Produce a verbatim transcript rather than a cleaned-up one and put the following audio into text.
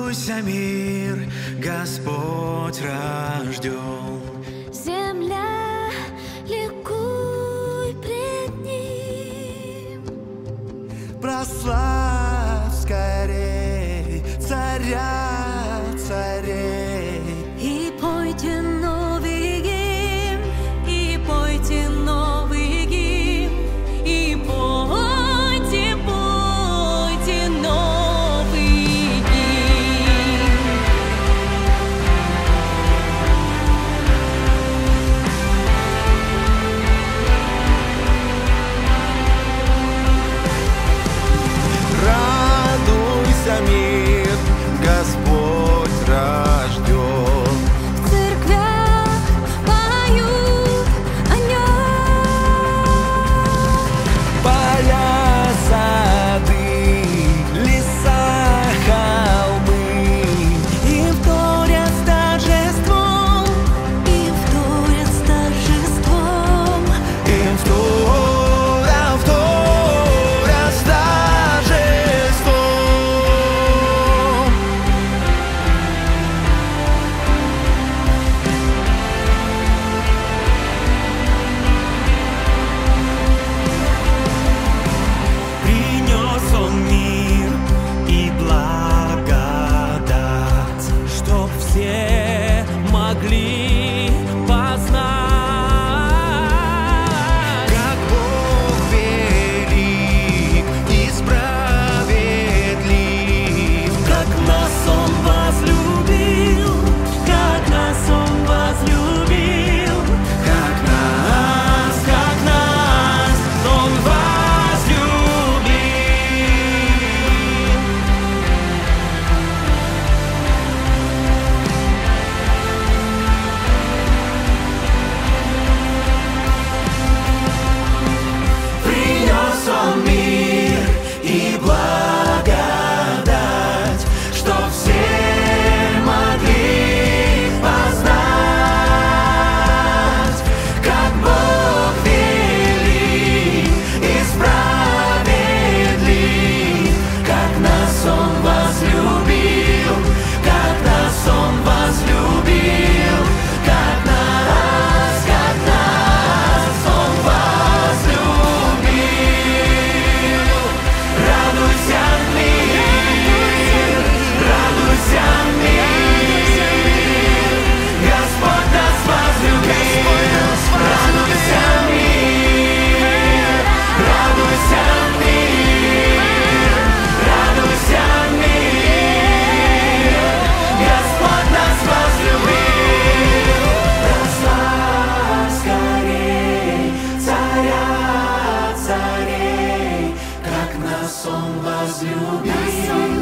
Радуйся, мир, Господь рожден. Земля, ликуй пред Ним. Прославь скорей царя царей. И пойте новый гимн, и пойте новый гимн, и пойте, пойте новый гимн. Радуйся, мир, Господь рожден. В церквях поют о Нем. Поля, сады, леса, холмы, Им вторят с торжеством, им вторят с торжеством. им вторят, вторят с торжеством. Принес он мир и благодать, чтоб все могли познать, как Бог велик и справедлив, как нас Он возлюбил, как нас Он возлюбил, как нас, как нас Он возлюбил. Принес Он мир и благодать, чтоб все могли познать, как Бог велик и справедлив, как нас Он возлюбил, как нас Он возлюбил, как нас, как нас Он возлюбил. Радуйся, мир, радуйся, мир, Господь нас возлюбил. Радуйся, мир, радуйся, мир, радуйся, мир, Господь нас возлюбил. Прославь скорей царя царей, как нас Он возлюбил.